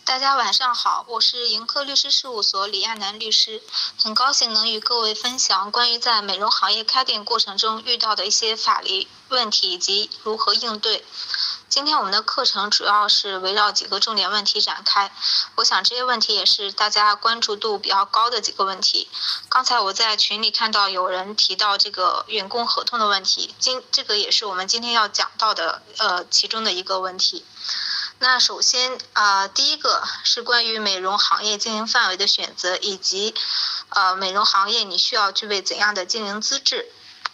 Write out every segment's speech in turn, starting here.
大家晚上好，我是盈科律师事务所李亚楠律师，很高兴能与各位分享关于在美容行业开店过程中遇到的一些法律问题以及如何应对。今天我们的课程主要是围绕几个重点问题展开，我想这些问题也是大家关注度比较高的几个问题。刚才我在群里看到有人提到这个员工合同的问题，这个也是我们今天要讲到的其中的一个问题。那首先第一个是关于美容行业经营范围的选择，以及美容行业你需要具备怎样的经营资质。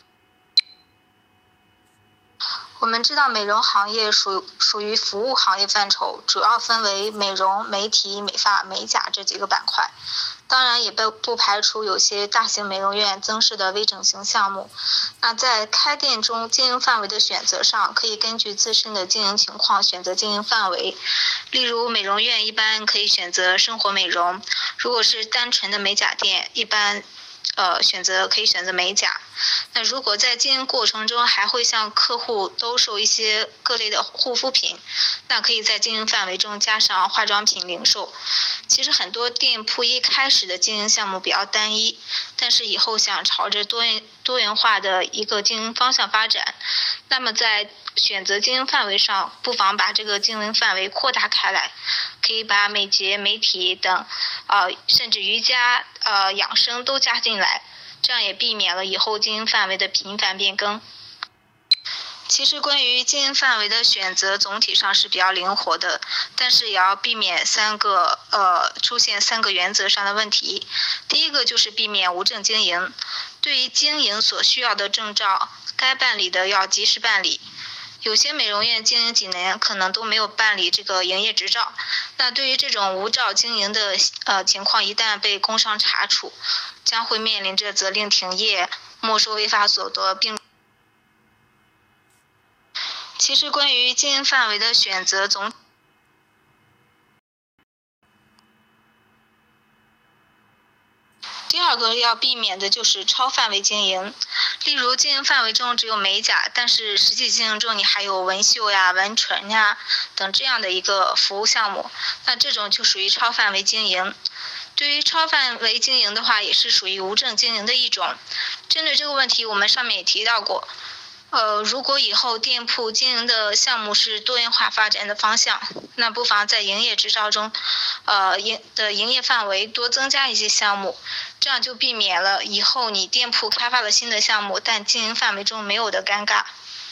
我们知道美容行业属于服务行业范畴，主要分为美容、美体、美发、美甲这几个板块。当然也不排除有些大型美容院增设的微整形项目。那在开店中经营范围的选择上，可以根据自身的经营情况选择经营范围。例如美容院一般可以选择生活美容，如果是单纯的美甲店，一般可以选择美甲。那如果在经营过程中还会向客户兜售一些各类的护肤品，那可以在经营范围中加上化妆品零售。其实很多店铺一开始的经营项目比较单一，但是以后想朝着多元化的一个经营方向发展，那么在选择经营范围上，不妨把这个经营范围扩大开来，可以把美睫、美体等甚至瑜伽、养生都加进来，这样也避免了以后经营范围的频繁变更。其实关于经营范围的选择总体上是比较灵活的，但是也要避免出现三个原则上的问题。第一个就是避免无证经营，对于经营所需要的证照，该办理的要及时办理。有些美容院经营几年可能都没有办理这个营业执照，那对于这种无照经营的情况，一旦被工商查处，将会面临着责令停业、没收违法所得，其实关于经营范围的选择第二个要避免的就是超范围经营。例如经营范围中只有美甲，但是实际经营中你还有纹绣呀、纹唇呀等这样的一个服务项目，那这种就属于超范围经营。对于超范围经营的话，也是属于无证经营的一种。针对这个问题，我们上面也提到过，如果以后店铺经营的项目是多元化发展的方向，那不妨在营业执照中，营业范围多增加一些项目，这样就避免了以后你店铺开发了新的项目，但经营范围中没有的尴尬。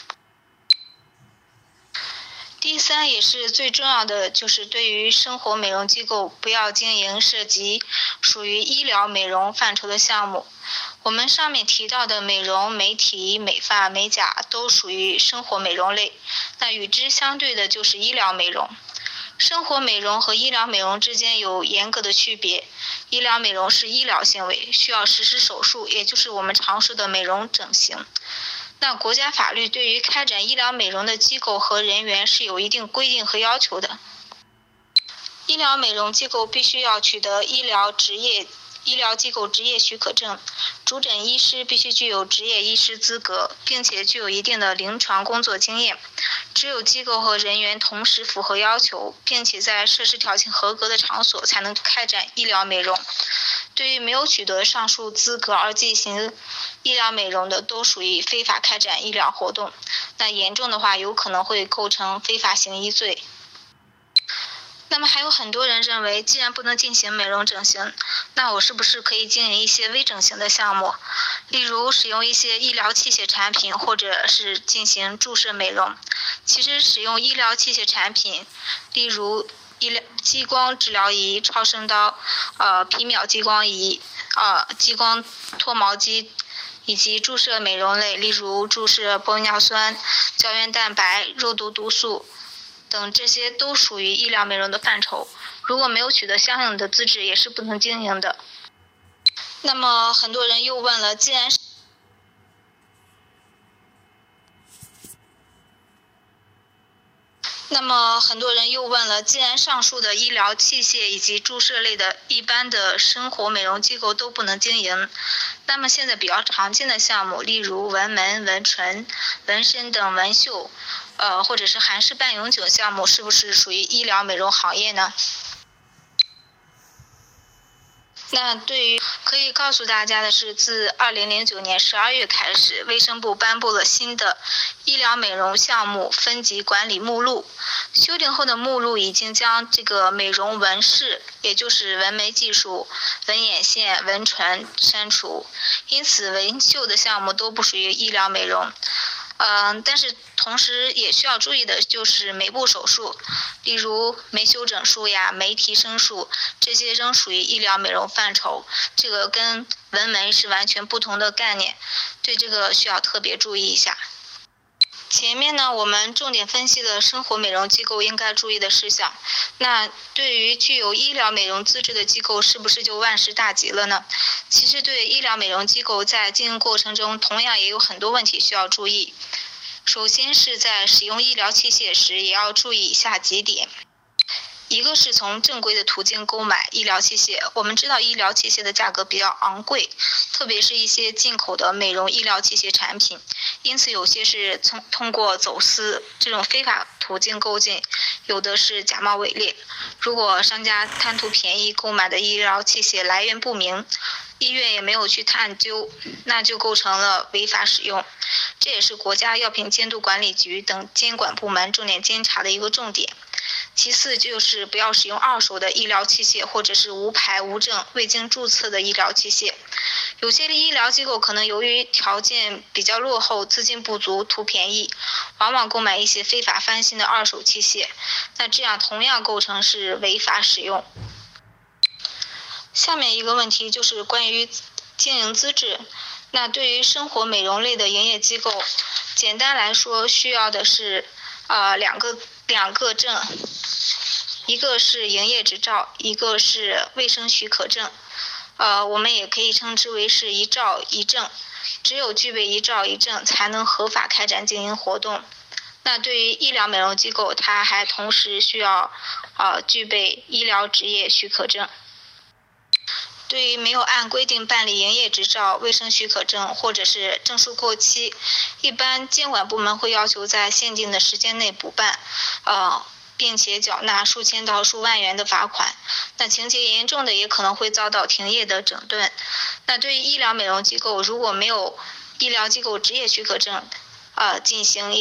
第三也是最重要的，就是对于生活美容机构，不要经营涉及属于医疗美容范畴的项目。我们上面提到的美容、美体、美发、美甲都属于生活美容类，那与之相对的就是医疗美容。生活美容和医疗美容之间有严格的区别，医疗美容是医疗行为，需要实施手术，也就是我们常说的美容整形。那国家法律对于开展医疗美容的机构和人员是有一定规定和要求的。医疗美容机构必须要取得医疗机构执业许可证，主诊医师必须具有执业医师资格，并且具有一定的临床工作经验。只有机构和人员同时符合要求，并且在设施条件合格的场所，才能开展医疗美容。对于没有取得上述资格而进行医疗美容的，都属于非法开展医疗活动，那严重的话有可能会构成非法行医罪。那么还有很多人认为，既然不能进行美容整形，那我是不是可以经营一些微整形的项目，例如使用一些医疗器械产品，或者是进行注射美容。其实使用医疗器械产品，例如激光治疗仪、超声刀、皮秒激光仪、激光脱毛机，以及注射美容类，例如注射玻尿酸、胶原蛋白、肉毒毒素等，这些都属于医疗美容的范畴。如果没有取得相应的资质，也是不能经营的。那么很多人又问了，既然上述的医疗器械以及注射类的一般的生活美容机构都不能经营，那么现在比较常见的项目，例如纹眉、纹唇、纹身等纹绣，或者是韩式半永久项目，是不是属于医疗美容行业呢？ 那对于可以告诉大家的是，自2009年12月开始，卫生部颁布了新的医疗美容项目分级管理目录。修订后的目录已经将这个美容纹饰，也就是纹眉技术、纹眼线、纹唇删除，因此纹绣的项目都不属于医疗美容。但是同时也需要注意的就是眉部手术，例如眉修整术呀、眉提升术，这些仍属于医疗美容范畴，这个跟纹眉是完全不同的概念，对这个需要特别注意一下。前面呢，我们重点分析了生活美容机构应该注意的事项。那对于具有医疗美容资质的机构，是不是就万事大吉了呢？其实对医疗美容机构在经营过程中，同样也有很多问题需要注意。首先是在使用医疗器械时，也要注意以下几点。一个是从正规的途径购买医疗器械，我们知道医疗器械的价格比较昂贵，特别是一些进口的美容医疗器械产品，因此有些是通过走私这种非法途径购进，有的是假冒伪劣。如果商家贪图便宜购买的医疗器械来源不明，医院也没有去探究，那就构成了违法使用。这也是国家药品监督管理局等监管部门重点监察的一个重点。其次就是不要使用二手的医疗器械，或者是无牌无证未经注册的医疗器械。有些医疗机构可能由于条件比较落后，资金不足，图便宜，往往购买一些非法翻新的二手器械，那这样同样构成是违法使用。下面一个问题就是关于经营资质。那对于生活美容类的营业机构，简单来说需要的是两个证，一个是营业执照，一个是卫生许可证。我们也可以称之为是一照一证，只有具备一照一证，才能合法开展经营活动。那对于医疗美容机构，它还同时需要具备医疗执业许可证。对于没有按规定办理营业执照、卫生许可证或者是证书过期，一般监管部门会要求在限定的时间内补办，并且缴纳数千到数万元的罚款。那情节严重的也可能会遭到停业的整顿。那对于医疗美容机构，如果没有医疗机构执业许可证，进行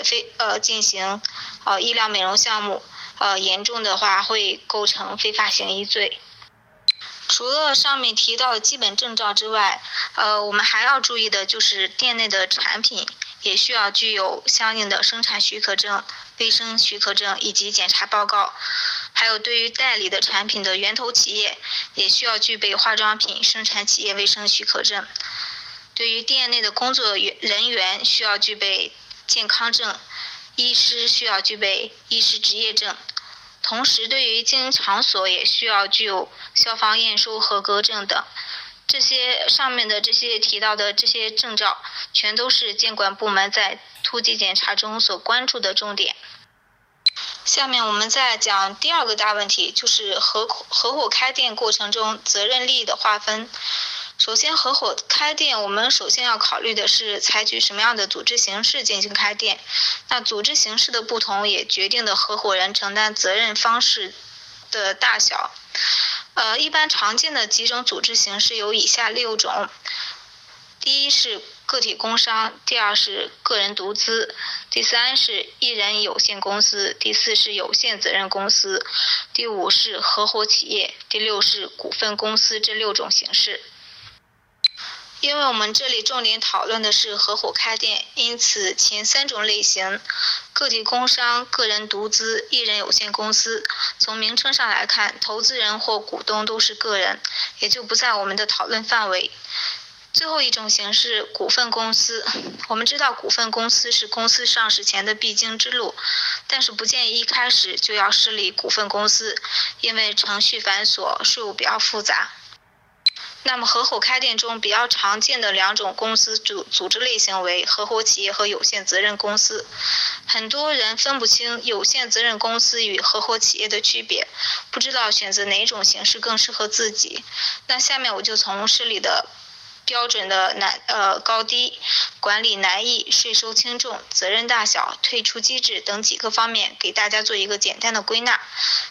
医疗美容项目，严重的话会构成非法行医罪。除了上面提到的基本证照之外，我们还要注意的就是店内的产品也需要具有相应的生产许可证、卫生许可证以及检查报告。还有对于代理的产品的源头企业，也需要具备化妆品生产企业卫生许可证。对于店内的工作人员需要具备健康证，医师需要具备医师执业证。同时对于经营场所也需要具有消防验收合格证等。这些上面的这些提到的这些证照，全都是监管部门在突击检查中所关注的重点。下面我们再讲第二个大问题，就是合伙开店过程中责任利益的划分。首先，合伙开店，我们首先要考虑的是采取什么样的组织形式进行开店。那组织形式的不同，也决定了合伙人承担责任方式的大小。一般常见的几种组织形式有以下6种。第一是个体工商，第二是个人独资，第三是一人有限公司，第四是有限责任公司，第五是合伙企业，第六是股份公司，这6种形式。因为我们这里重点讨论的是合伙开店，因此前3种类型，个体工商、个人独资、一人有限公司，从名称上来看，投资人或股东都是个人，也就不在我们的讨论范围。最后一种形式，股份公司。我们知道股份公司是公司上市前的必经之路，但是不建议一开始就要设立股份公司，因为程序繁琐，税务比较复杂。那么合伙开店中比较常见的2种公司组织类型为合伙企业和有限责任公司。很多人分不清有限责任公司与合伙企业的区别，不知道选择哪种形式更适合自己。那下面我就从设立的标准的高低、管理难易、税收轻重、责任大小、退出机制等几个方面给大家做一个简单的归纳。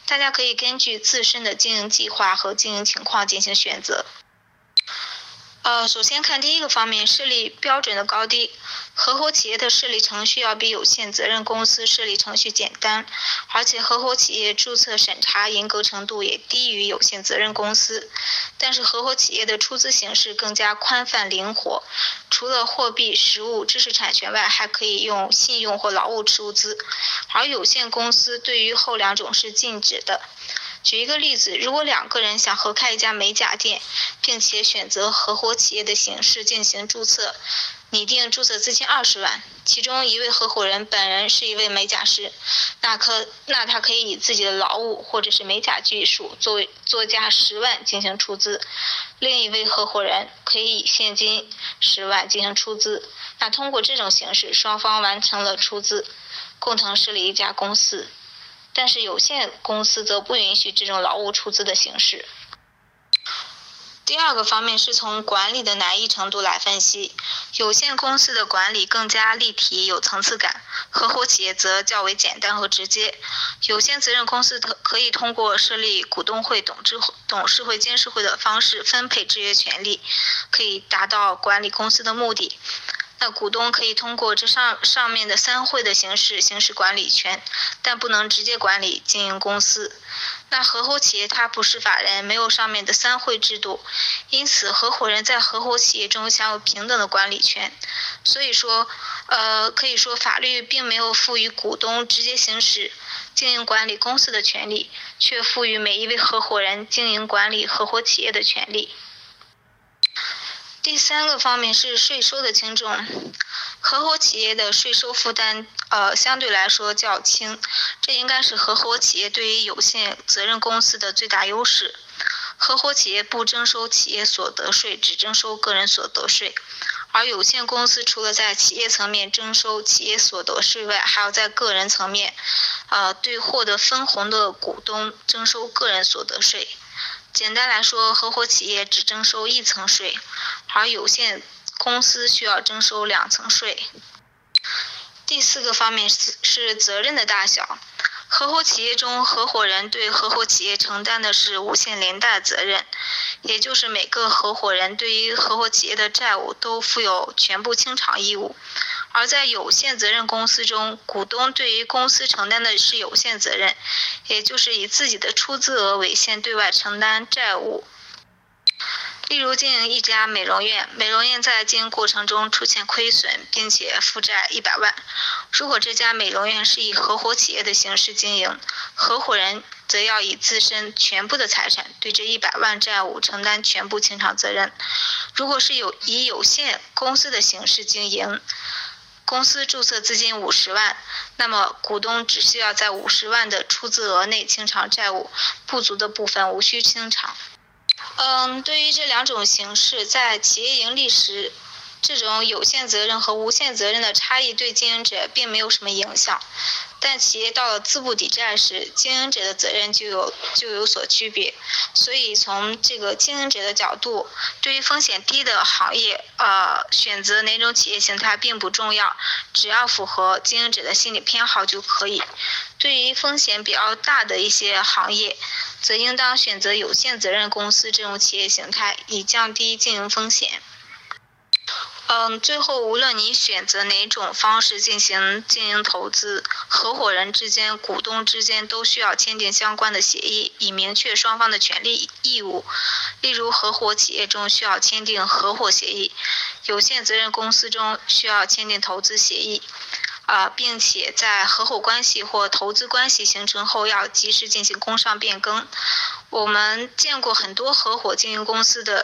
大家可以根据自身的经营计划和经营情况进行选择。首先看第一个方面，设立标准的高低。合伙企业的设立程序要比有限责任公司设立程序简单，而且合伙企业注册审查严格程度也低于有限责任公司。但是合伙企业的出资形式更加宽泛灵活，除了货币、实物、知识产权外，还可以用信用或劳务出资，而有限公司对于后两种是禁止的。举一个例子，如果2个人想合开一家美甲店，并且选择合伙企业的形式进行注册，拟定注册资金20万，其中一位合伙人本人是一位美甲师，那他可以以自己的劳务或者是美甲技术作价10万进行出资，另一位合伙人可以以现金10万进行出资。那通过这种形式，双方完成了出资，共同设立一家公司。但是有限公司则不允许这种劳务出资的形式。第二个方面是从管理的难易程度来分析，有限公司的管理更加立体有层次感，合伙企业则较为简单和直接。有限责任公司可以通过设立股东会、董事会、监事会的方式分配制约权利，可以达到管理公司的目的。那股东可以通过这上面的3会的形式行使管理权，但不能直接管理经营公司。那合伙企业它不是法人，没有上面的3会制度，因此合伙人在合伙企业中享有平等的管理权。所以说，可以说法律并没有赋予股东直接行使经营管理公司的权利，却赋予每一位合伙人经营管理合伙企业的权利。第3个方面是税收的轻重。合伙企业的税收负担相对来说较轻，这应该是合伙企业对于有限责任公司的最大优势。合伙企业不征收企业所得税，只征收个人所得税，而有限公司除了在企业层面征收企业所得税外，还要在个人层面对获得分红的股东征收个人所得税。简单来说，合伙企业只征收1层税，而有限公司需要征收2层税。第4个方面是责任的大小。合伙企业中，合伙人对合伙企业承担的是无限连带责任，也就是每个合伙人对于合伙企业的债务都负有全部清偿义务。而在有限责任公司中，股东对于公司承担的是有限责任，也就是以自己的出资额为限对外承担债务。例如经营一家美容院，美容院在经营过程中出现亏损，并且负债100万。如果这家美容院是以合伙企业的形式经营，合伙人则要以自身全部的财产对这100万债务承担全部清偿责任。如果是以有限公司的形式经营，公司注册资金50万，那么股东只需要在50万的出资额内清偿债务，不足的部分无需清偿。对于这2种形式，在企业盈利时，这种有限责任和无限责任的差异对经营者并没有什么影响，但企业到了资不抵债时，经营者的责任就有所区别。所以从这个经营者的角度，对于风险低的行业，选择哪种企业形态并不重要，只要符合经营者的心理偏好就可以。对于风险比较大的一些行业，则应当选择有限责任公司这种企业形态，以降低经营风险。最后无论你选择哪种方式进行经营投资，合伙人之间、股东之间都需要签订相关的协议，以明确双方的权利义务。例如合伙企业中需要签订合伙协议，有限责任公司中需要签订投资协议，并且在合伙关系或投资关系形成后要及时进行工商变更。我们见过很多合伙经营公司，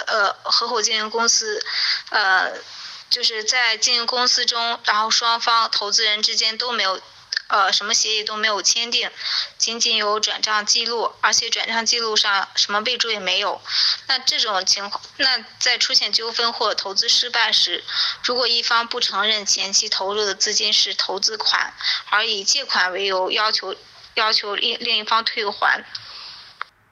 就是在经营公司中，然后双方投资人之间都没有什么协议都没有签订，仅仅有转账记录，而且转账记录上什么备注也没有。那这种情况，那在出现纠纷或投资失败时，如果一方不承认前期投入的资金是投资款，而以借款为由要求另一方退还，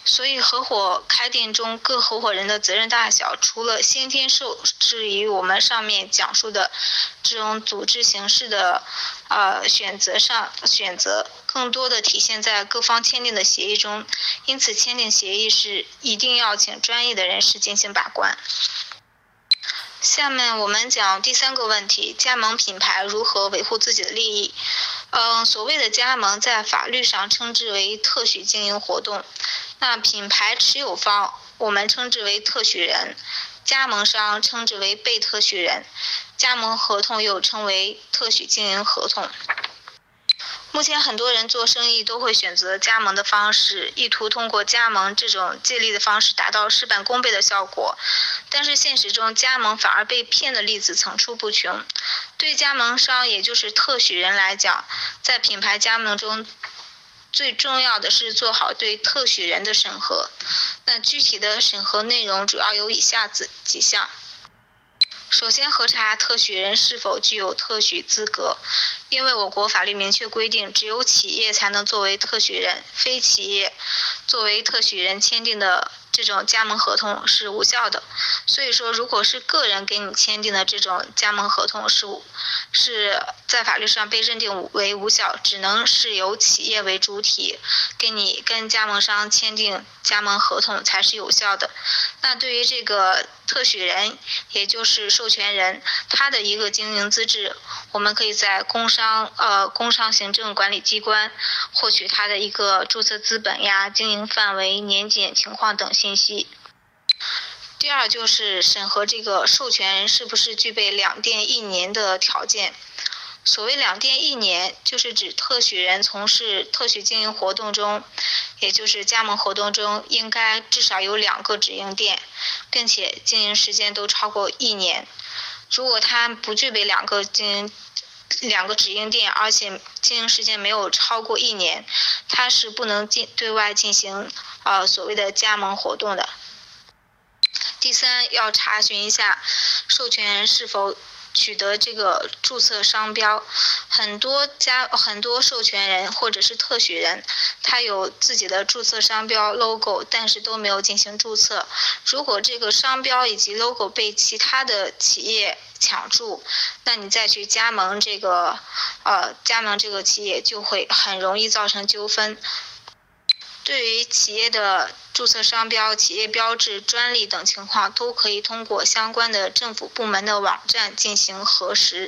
所以合伙开店中各合伙人的责任大小，除了先天受制于我们上面讲述的这种组织形式的选择，更多的体现在各方签订的协议中。因此签订协议时一定要请专业的人士进行把关。下面我们讲第3个问题，加盟品牌如何维护自己的利益。所谓的加盟在法律上称之为特许经营活动，那品牌持有方我们称之为特许人，加盟商称之为被特许人，加盟合同又称为特许经营合同。目前很多人做生意都会选择加盟的方式，意图通过加盟这种借力的方式达到事半功倍的效果，但是现实中加盟反而被骗的例子层出不穷。对加盟商也就是特许人来讲，在品牌加盟中最重要的是做好对特许人的审核。那具体的审核内容主要有以下几项。首先核查特许人是否具有特许资格，因为我国法律明确规定，只有企业才能作为特许人，非企业作为特许人签订的这种加盟合同是无效的。所以说，如果是个人给你签订的这种加盟合同是在法律上被认定为无效，只能是由企业为主体跟加盟商签订加盟合同才是有效的。那对于这个特许人，也就是授权人，他的一个经营资质，我们可以在工商行政管理机关获取他的一个注册资本呀、经营范围、年检情况等信息。第二就是审核这个授权人是不是具备2店1年的条件。所谓2店1年，就是指特许人从事特许经营活动中，也就是加盟活动中，应该至少有2个直营店，并且经营时间都超过1年。如果他不具备2个直营店，而且经营时间没有超过1年，他是不能对外进行所谓的加盟活动的。第3，要查询一下授权人是否取得这个注册商标。很多授权人或者是特许人，他有自己的注册商标 logo， 但是都没有进行注册。如果这个商标以及 logo 被其他的企业抢注，那你再去加盟这个企业，就会很容易造成纠纷。对于企业的注册商标、企业标志、专利等情况，都可以通过相关的政府部门的网站进行核实。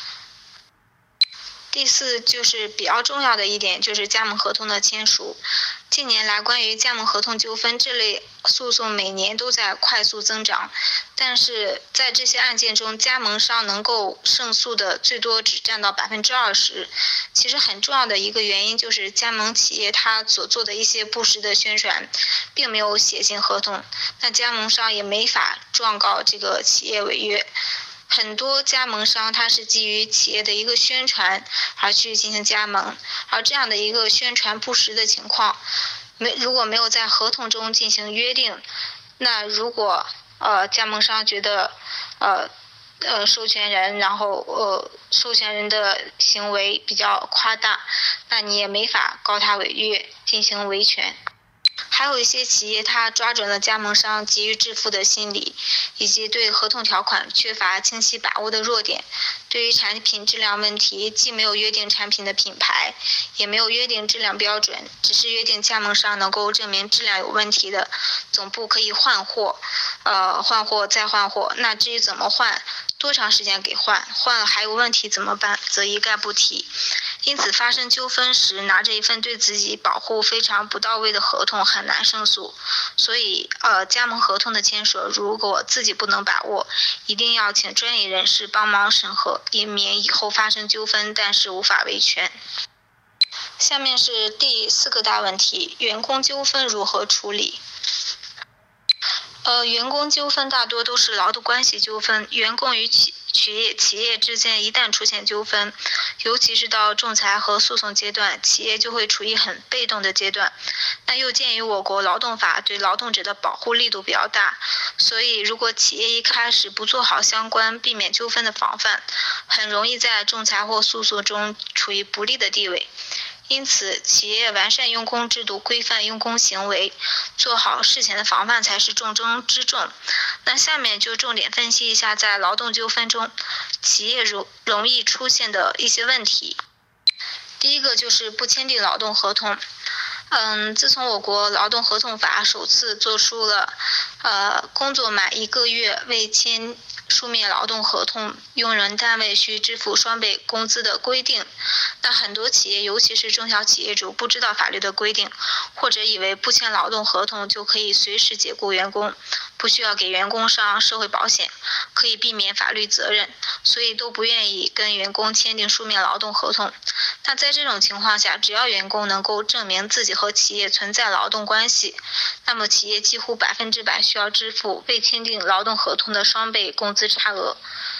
第4，就是比较重要的一点，就是加盟合同的签署。近年来，关于加盟合同纠纷这类诉讼每年都在快速增长，但是在这些案件中，加盟商能够胜诉的最多只占到20%。其实很重要的一个原因就是加盟企业他所做的一些不实的宣传，并没有写进合同，那加盟商也没法状告这个企业违约。很多加盟商他是基于企业的一个宣传而去进行加盟，而这样的一个宣传不实的情况，如果没有在合同中进行约定，那如果加盟商觉得授权人的行为比较夸大，那你也没法告他违约进行维权。还有一些企业他抓准了加盟商急于致富的心理，以及对合同条款缺乏清晰把握的弱点，对于产品质量问题既没有约定产品的品牌，也没有约定质量标准，只是约定加盟商能够证明质量有问题的，总部可以换货，换货再换货。那至于怎么换，多长时间给换了还有问题怎么办，则一概不提。因此发生纠纷时，拿着一份对自己保护非常不到位的合同很难胜诉。所以加盟合同的签署，如果自己不能把握，一定要请专业人士帮忙审核，以免以后发生纠纷但是无法维权。下面是第4个大问题，员工纠纷如何处理？员工纠纷大多都是劳动关系纠纷，员工与企业之间一旦出现纠纷，尤其是到仲裁和诉讼阶段，企业就会处于很被动的阶段。那又鉴于我国劳动法对劳动者的保护力度比较大，所以如果企业一开始不做好相关避免纠纷的防范，很容易在仲裁或诉讼中处于不利的地位。 因此，企业完善用工制度，规范用工行为，做好事前的防范才是重中之重。那下面就重点分析一下在劳动纠纷中企业容易出现的一些问题。第一个就是不签订劳动合同。自从我国劳动合同法首次作出了工作满1个月未签书面劳动合同，用人单位需支付双倍工资的规定，那很多企业，尤其是中小企业主，不知道法律的规定，或者以为不签劳动合同就可以随时解雇员工，不需要给员工上社会保险，可以避免法律责任，所以都不愿意跟员工签订书面劳动合同。那在这种情况下，只要员工能够证明自己和企业存在劳动关系，那么企业几乎100%需要支付未签订劳动合同的双倍工资差额。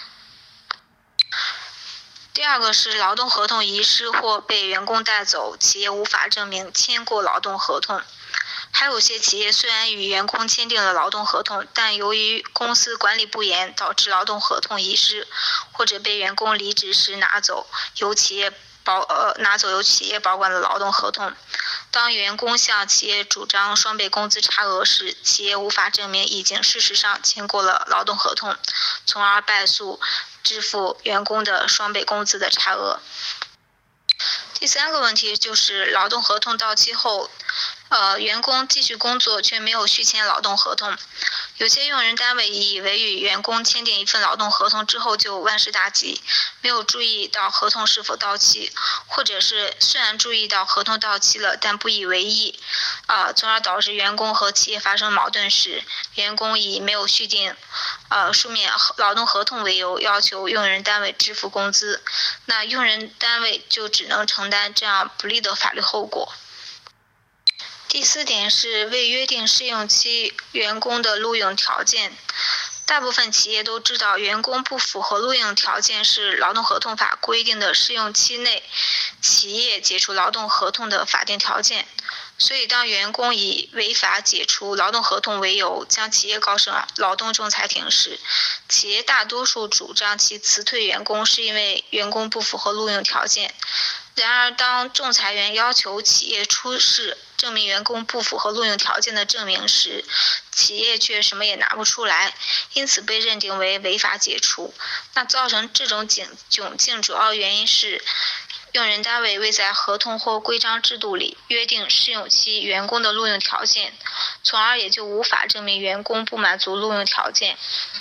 第二个是劳动合同遗失或被员工带走，企业无法证明签过劳动合同。还有些企业虽然与员工签订了劳动合同，但由于公司管理不严，导致劳动合同遗失，或者被员工离职时拿走由企业保管的劳动合同。当员工向企业主张双倍工资差额时，企业无法证明已经事实上签过了劳动合同，从而败诉支付员工的双倍工资的差额。第三个问题就是劳动合同到期后，员工继续工作却没有续签劳动合同。有些用人单位以为与员工签订一份劳动合同之后就万事大吉，没有注意到合同是否到期，或者是虽然注意到合同到期了，但不以为意，从而导致员工和企业发生矛盾时，员工以没有续订书面劳动合同为由，要求用人单位支付工资，那用人单位就只能承担这样不利的法律后果。第四点是未约定试用期员工的录用条件。大部分企业都知道，员工不符合录用条件是劳动合同法规定的试用期内企业解除劳动合同的法定条件。所以当员工以违法解除劳动合同为由将企业告上劳动仲裁庭时，企业大多数主张其辞退员工是因为员工不符合录用条件。然而当仲裁员要求企业出示证明员工不符合录用条件的证明时，企业却什么也拿不出来，因此被认定为违法解除。那造成这种窘境主要原因是用人单位未在合同或规章制度里约定试用期员工的录用条件，从而也就无法证明员工不满足录用条件。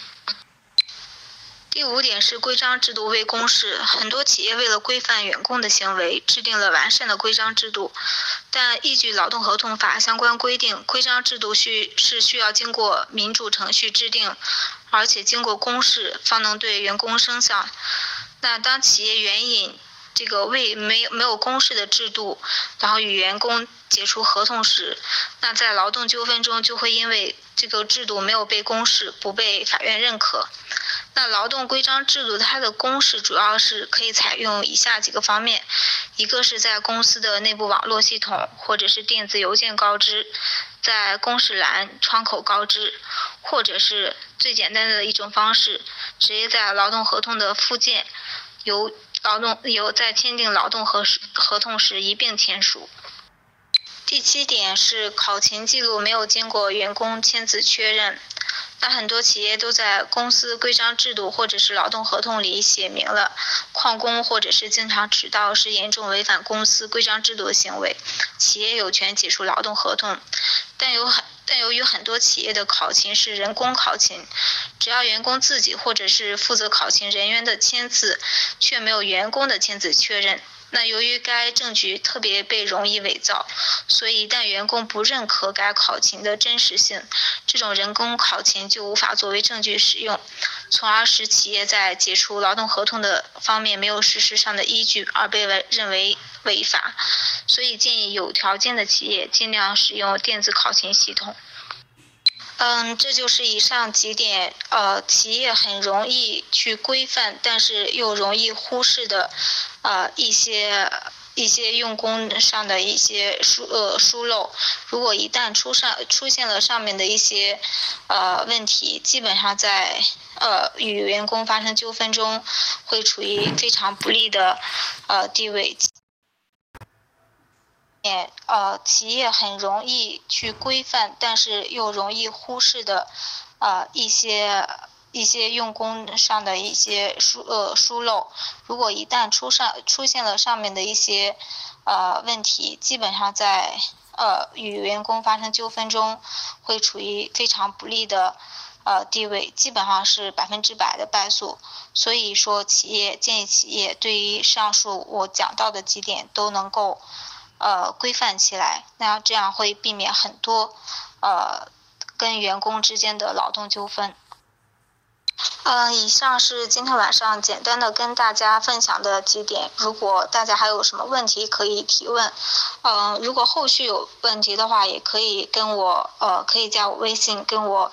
第五点是规章制度未公示。很多企业为了规范员工的行为，制定了完善的规章制度，但依据劳动合同法相关规定，规章制度需要经过民主程序制定，而且经过公示方能对员工生效。那当企业援引这个没有公示的制度，然后与员工解除合同时，那在劳动纠纷中就会因为这个制度没有被公示，不被法院认可。那劳动规章制度它的公示主要是可以采用以下几个方面，一个是在公司的内部网络系统或者是电子邮件告知，在公示栏窗口告知，或者是最简单的一种方式，直接在劳动合同的附件由在签订劳动合同时一并签署。第七点是考勤记录没有经过员工签字确认。那很多企业都在公司规章制度或者是劳动合同里写明了旷工或者是经常迟到是严重违反公司规章制度的行为，企业有权解除劳动合同。但由于很多企业的考勤是人工考勤，只要员工自己或者是负责考勤人员的签字，却没有员工的签字确认。那由于该证据特别被容易伪造，所以一旦员工不认可该考勤的真实性，这种人工考勤就无法作为证据使用，从而使企业在解除劳动合同的方面没有事实上的依据而被认为违法。所以建议有条件的企业尽量使用电子考勤系统。这就是以上几点企业很容易去规范，但是又容易忽视的一些用工上的一些疏漏。如果一旦出现了上面的一些问题，基本上在与员工发生纠纷中会处于非常不利的地位。 企业很容易去规范，但是又容易忽视的一些用工上的一些疏漏，如果一旦出现了上面的一些问题，基本上在与员工发生纠纷中会处于非常不利的地位，基本上是100%的败诉。所以说建议企业对于上述我讲到的几点都能够规范起来，那这样会避免很多跟员工之间的劳动纠纷。以上是今天晚上简单的跟大家分享的几点，如果大家还有什么问题可以提问，如果后续有问题的话，也可以可以加我微信跟我